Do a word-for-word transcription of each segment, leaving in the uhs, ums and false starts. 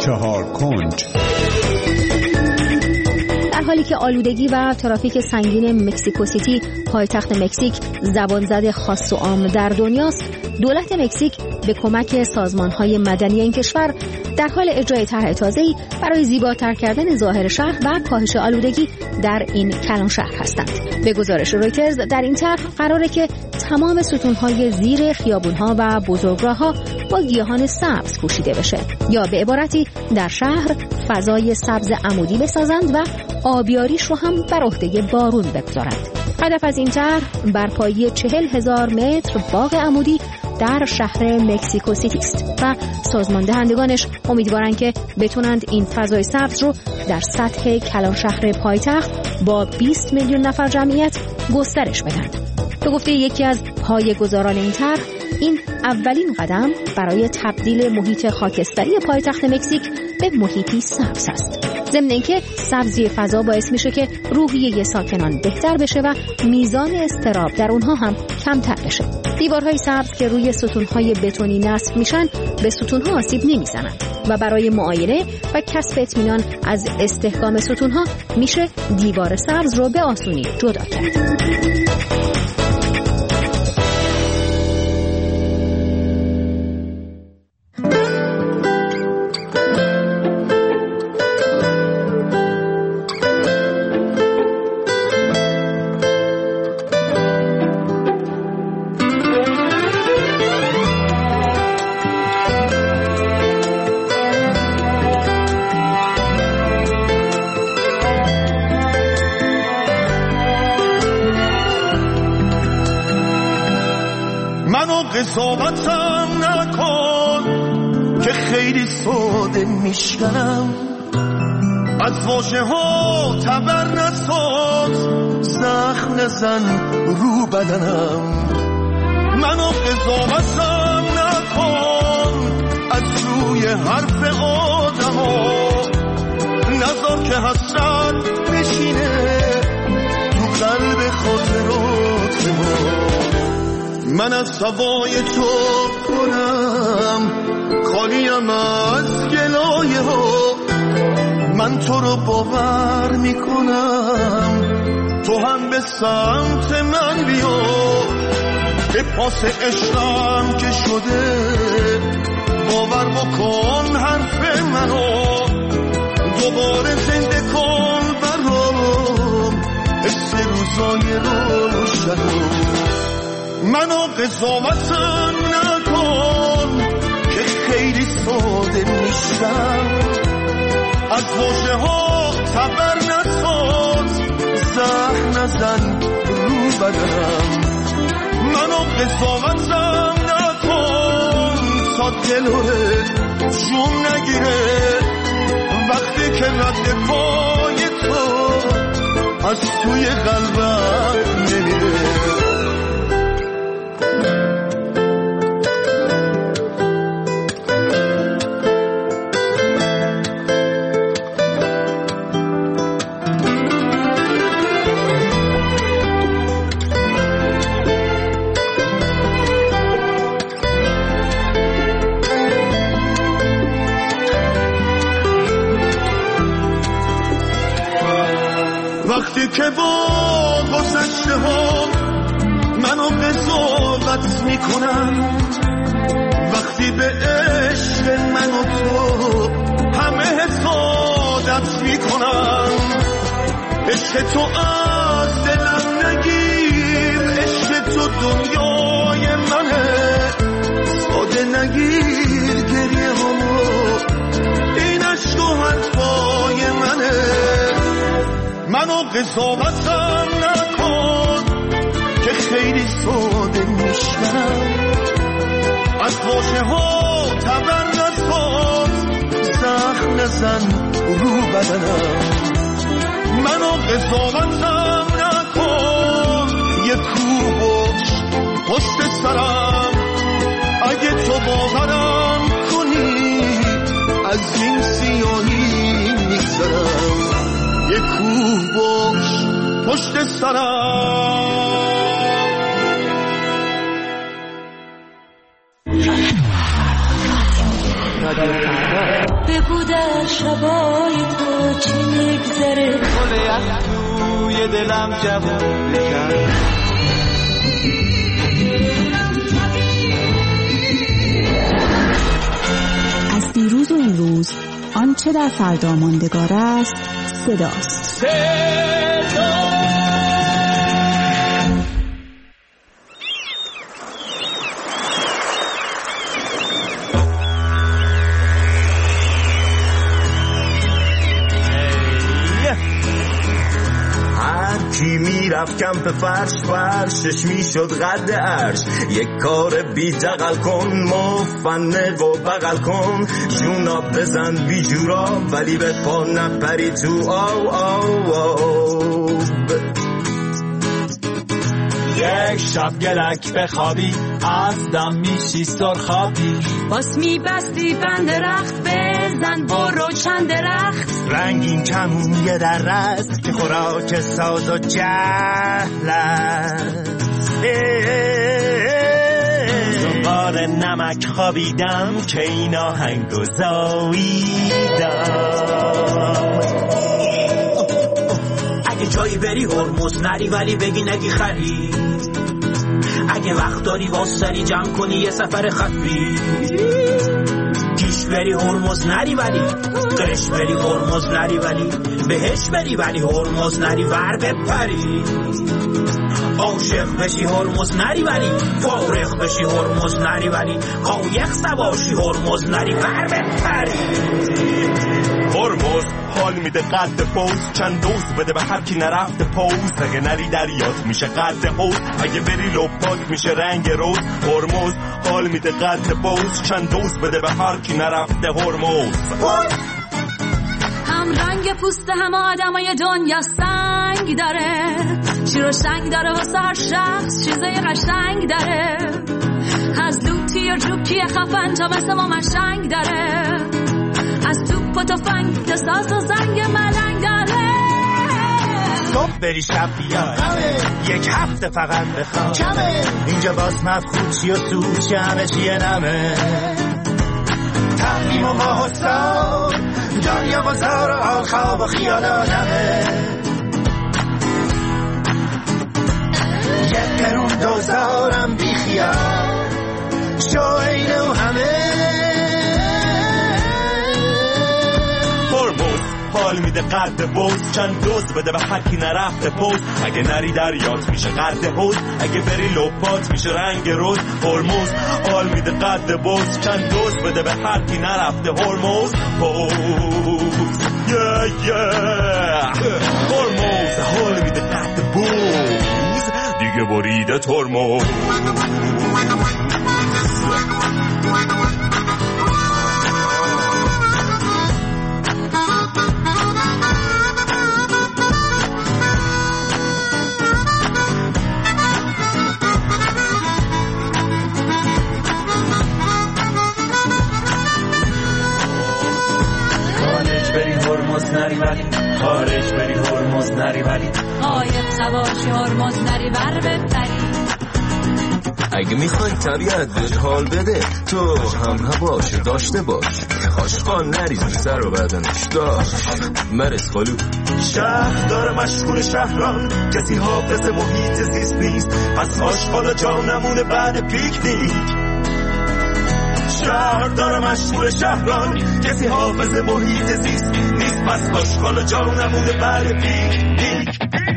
چهار کنج. در حالی که آلودگی و ترافیک سنگین مکزیکو سیتی پایتخت مکزیک زبانزد خاص و عام در دنیاست، دولت مکزیک به کمک سازمان‌های مدنی این کشور در حال اجرای طرح تازه‌ای برای زیباتر کردن ظاهر شهر و کاهش آلودگی در این کلان شهر هستند. به گزارش رویترز در این طرح قراره که تمام ستون‌های زیر خیابون‌ها و بزرگراه‌ها با گیاهان سبز پوشیده بشه، یا به عبارتی در شهر فضای سبز عمودی بسازند و آبیاریش رو هم بر عهده بارون بگذارند. هدف از این طرح برپایی چهل هزار متر باغ عمودی در شهر مکزیکو سیتی است و سازمان دهندگانش امیدوارن که بتونند این فضای سبز رو در سطح کلان شهر پایتخت با بیست میلیون نفر جمعیت گسترش بدن. به گفته یکی از پایه‌گذاران این طرح، این اولین قدم برای تبدیل محیط خاکستری پایتخت مکزیک به محیطی سبز است. ضمن اینکه سبزی فضا باعث میشه که روحیه ساکنان بهتر بشه و میزان اضطراب در اونها هم کمتر بشه. دیوارهای سبز که روی ستونهای بتونی نصب میشن به ستونها آسیب نمیزنن و برای معاینه و کسب اطمینان از استحکام ستونها میشه دیوار سبز رو به آسونی جدا کرد. قضاوتم نکن که خیلی ساده میشکنم، از واژه ها تبر نساز، زخم نزن رو بدنم. منو قضاوتم نکن از روی حرف آدم ها، نذار که حسرت بشینه تو قلب خاطرات ما. من از هوای تو پرم، خالیم از گلایه ها، من تو رو باور میکنم، تو هم به سمت من بیا، به پاس عشقم که شده باور بکن حرف منو، دوباره زنده کن برام حس روزای روشنو. منو قضاوتم نکن که خیلی ساده میشم، از واژه ها تبر نساز، زخم نزن رو بدنم. منو قضاوتم نکن تا دلوره جون نگیره، وقتی که رد پای تو از توی قلبم نمیره. وقتی که با گذشته ها منو قضاوت میکنن، وقتی به عشق من و تو همه حسادت میکنن، عشق تو از دلم نگیر، عشق تو دنیای منه، ساده نگیر گریه همو، این عشق و حرفای منه. منو قضاوتم نکن که خیلی ساده میشکنم، از واژه ها تبر نساز، زخم نزن رو بدنم. منو قضاوتم نکن، یه کوه باش پشت سرم، اگه تو باورم کنی از این سیاهی میگذرم. یه کوه باش پشت سرم. بگو در شبای تو چی میگذره، گل یخ توی دلم جوون بکن. از دیروز و این روز آنچه در فردا ماندگار است صداست. صدا کی میرفت کمپ فرش فرشش میشد قد عرش، یک کار بی دقل کن مفنق و بغل کن، جونا بزن بی جورا ولی به پا نپری تو آو آو آو. یک شب گلک بخوابی از دم میشی سرخابی، باس میبستی بند درخت بزن برو چند درخت، رنگین کمون یه در است که خوراک ساز و جهل است. زنبار نمک خوابیدم که این آهنگو زاییدم. اگه جایی بری هرمز نری ولی بگی نگی خری، اگه وقت داری واسری جمع کنی یه سفر خفی، پیش بری هرمز نری ولی قرش بری هرمز نری ولی بهش بری ولی هرمز نری ور بپری، عاشق بشی هرمز نری ولی فارغ بشی هرمز نری ولی قایق سواشی هرمز نری ور بپری. هرمز حال میده قد پوز، چند دوز بده به هر کی نرفته پوز، اگه نری دریات میشه قد حوز، اگه بری لپات میشه رنگ روز. هرمز حال میده قد پوز، چند دوز بده به هر کی نرفته هرمز. هم رنگ پوست هم آدمای دنیا سنگ داره، شیر و شنگ داره واسه هر شخص چیزای قشنگ داره، از لوتی و جوکی خفن تا مثل ما مشنگ داره، از توپ و تفنگ تا ساز و زنگ ملنگ داره. صبح بری شب بیا یک هفته فقط بخواب کمه، اینجا باز مفخود چی و سود چه همه چیه نمه، تقلیم و ماه و سال دنیا بازار و حال خواب و خیال آدمه، یک قرون دوزارم بی خیال شو اینه و همه. حال میده قد بوز، چند دوز بده به هر کی نرفته پوز، اگه نری دریات میشه قد حوز، اگه بری لپات میشه رنگ روز. هرمز حال میده قد بوز، چند دوز بده به هر کی نرفته هرمز پوز. yeah, yeah. هرمز حال میده قد بوز، دیگه بریده ترمز. نری ولی خارج بری هرمز نری ولی قایق سواشی هرمز نری ور بپری. اگه میخوای طبیعت بهت حال بده تو هم هواش داشته باش، آشقان نریز سر و بدنش داشت مرس خالو. شهر داره مشغول شهران، کسی حافظ محیط زیست نیست، پس آشقال جا نمونه بعد پیکنیک. شهر داره مشغول شهران، کسی حافظ محیط زیست نیست، پس آشغال جا نمونه بعد پیکنیک.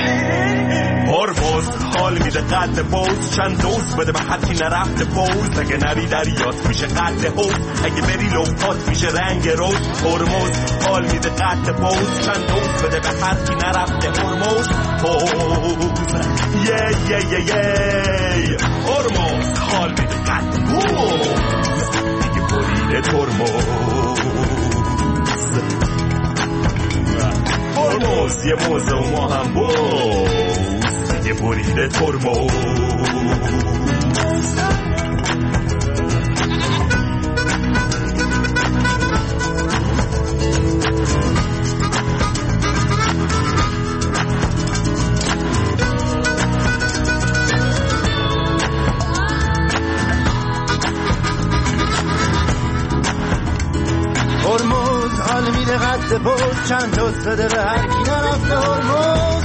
هرمز حال میده قد پوز، چند دوز بده به هر کی نرفته پوز، اگه نری دریات میشه قد حوز، اگه بری لپات میشه رنگ روز. هرمز حال میده قد پوز، چند دوز بده به هر کی نرفته هرمز پوز. یه یه یه یه هرمز حال میده قد پوز، دیگه بریده ترمز. هرمز یه موزه و ما هم بوز، یه بریده ترمز. هرمز پوز چند دوست داده به هر کی نرفته هرمز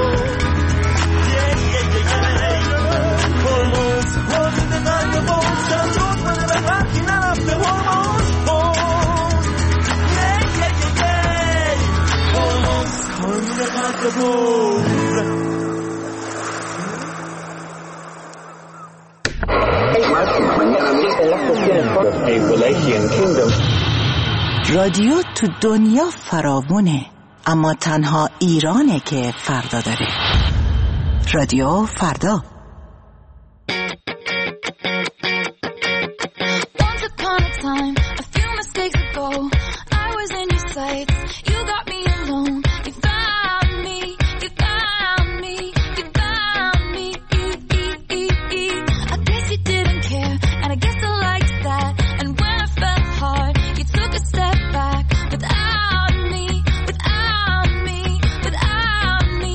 هرمز هرمز میده قلب پوز چند دوست داده به هر کی نرفته هرمز هرمز هرمز میده قلب پوز. رادیو تو دنیا فراوونه، اما تنها ایرانه که فردا داره. رادیو فردا. Once upon a time, a few mistakes ago, I was in your sights. You got me alone. You found me. You found me. You found me. I guess you didn't care, and I guess I liked that. And when I fell hard, you took a step back without me, without me, without me.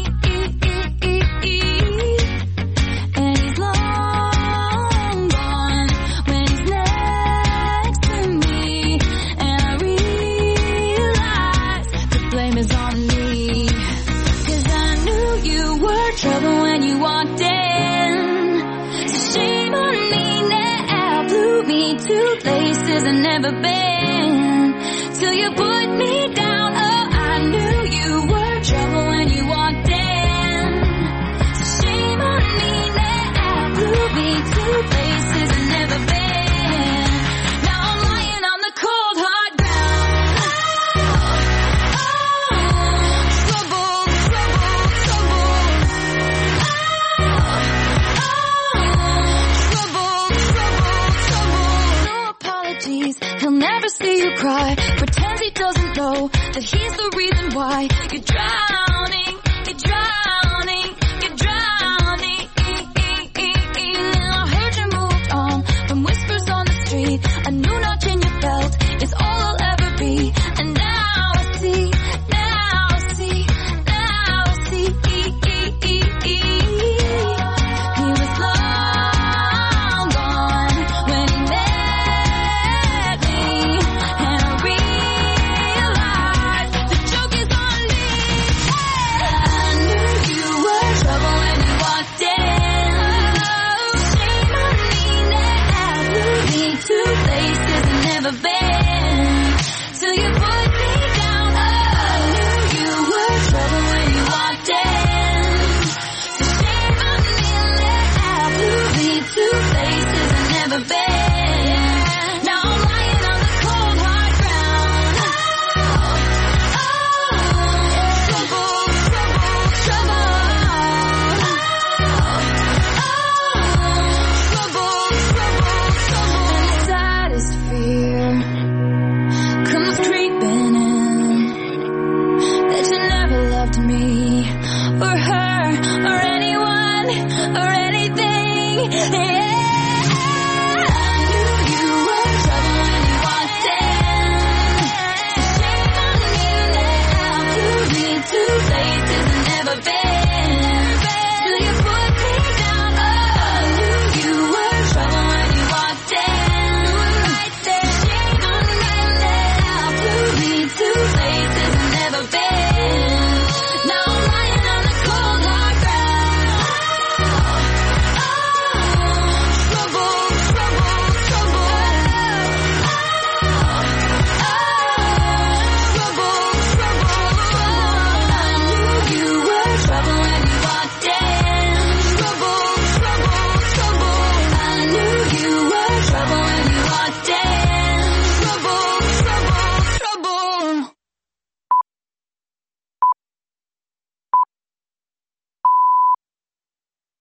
And he's long gone when he's next to me. And I realize the blame is on me. 'Cause I knew you were trouble when you walked in. So shame on me now, blew me to places I've never been. Till you put me down, oh, I knew you were trouble when you walked in. So shame on me now, blew me to places I've never been. Now I'm lying on the cold hard ground. Oh, trouble, trouble, trouble. Oh, trouble, trouble, trouble. No apologies, he'll never see you cry. Pretends he doesn't know that he's the reason why you try.